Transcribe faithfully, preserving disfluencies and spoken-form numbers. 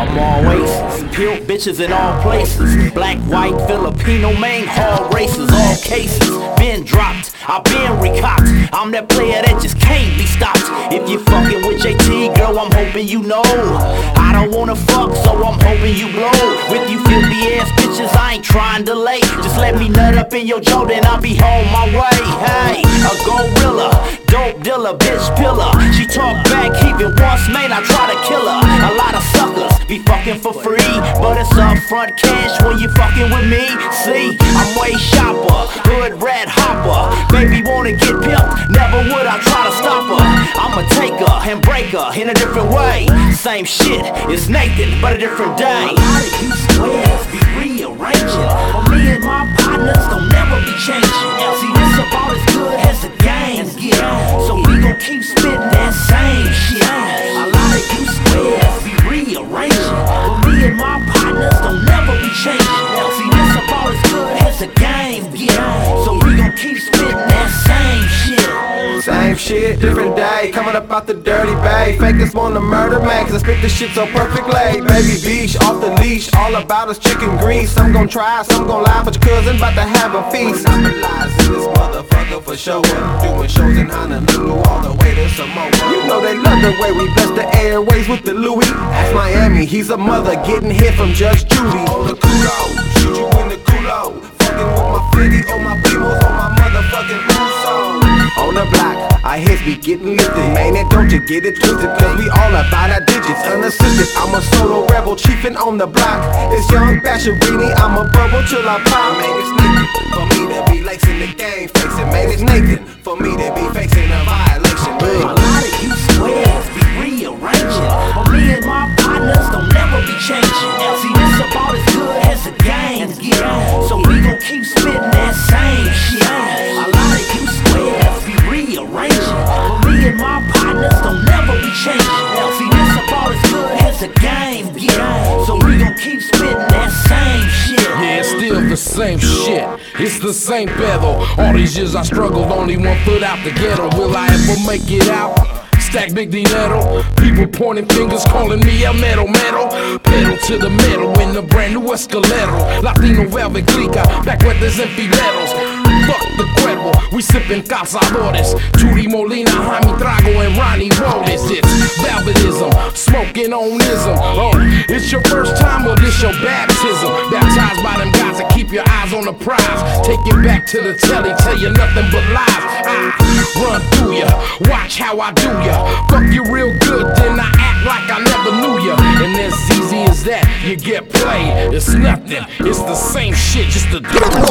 I'm all aces, pure bitches in all places. Black, white, Filipino, main hall races, all cases. Been dropped, I been recopped. I'm that player that just can't be stopped. If you fucking with J T, girl, I'm hoping you know I don't wanna fuck, so I'm hoping you blow. With you filthy ass bitches, I ain't trying to lay. Just let me nut up in your jaw, then I'll be home my way. Hey, a gorilla, dope dealer, bitch pillar. She talk back, even once, man, I try to kill her. A lot of suckers be fucking for free, but it's upfront cash when you fucking with me. See, I'm way shopper, hood rat hopper. Baby wanna get pimped, never would I try to stop her. I'ma take her and break her in a different way. Same shit, it's Nathan, but a different day. A lot of you squares be rearranging, but me and my partners don't never be changing. See, this about as good as the game get, so we gon' keep spitting that same shit. A lot of you squares be rearranging, but me and my partners don't never be changing. See, this about as good as the game get, so we gon' keep spitting that same shit. Same shit, different day, coming up out the dirty bay. Fakers wanna murder man, cause I spit this shit so perfectly. Baby beach, off the leash, all about us chicken grease. Some gon' try, some gon' lie, but your cousin about to have a feast. Monopolizing this motherfucker for sure. Doing shows in Honolulu all the way to Samoa. You know they love the way we bless the airways with the Louis. That's Miami, he's a mother getting hit from Judge Judy. Oh the culo, shoot you in the culo. Fucking with my fifty, oh my primos, on my motherfucking Uso. On the block, our heads be getting lifted. Man, and don't you get it twisted, cause we all about our digits. Unassisted, I'm a solo rebel chiefin' on the block. It's young Basharini, I'm a bubble till I pop. Man, it's Nathan, for me to be lacing the game facing. Man, it's Nathan, for me to be facing a violation. A lot of you squares be rearranging, but me and my partners don't never be changing. See, this about as good as the games get, so we gon' keep spitting that same shit. A lot of you squares be rearranging, but me and my partners don't never be changing. See, this about as good as the game get, so we gon' keep spitting that same shit. Yeah, it's still the same shit. It's the same pedo. All these years I struggled, only one foot out the ghetto. Will I ever make it out? Stack big dinero. People pointing fingers, calling me El Mero Mero. Pedal to the metal in the brand new Escalero. Latino velvet clica, back where there's enfileros. Fuck the cuervo, we sippin' cazadores. Judy Molina, Jaime Trago, and Ronnie Rodes. It's velvetism, smoking on ism. Oh, it's your first time or this your baptism? Baptized by them guys that keep your eyes on the prize. Take it back to the telly, tell you nothing but lies. I run through ya, watch how I do ya. Fuck you real good, then I act like I never knew ya. And as easy as that, you get played. It's nothing, it's the same shit, just a different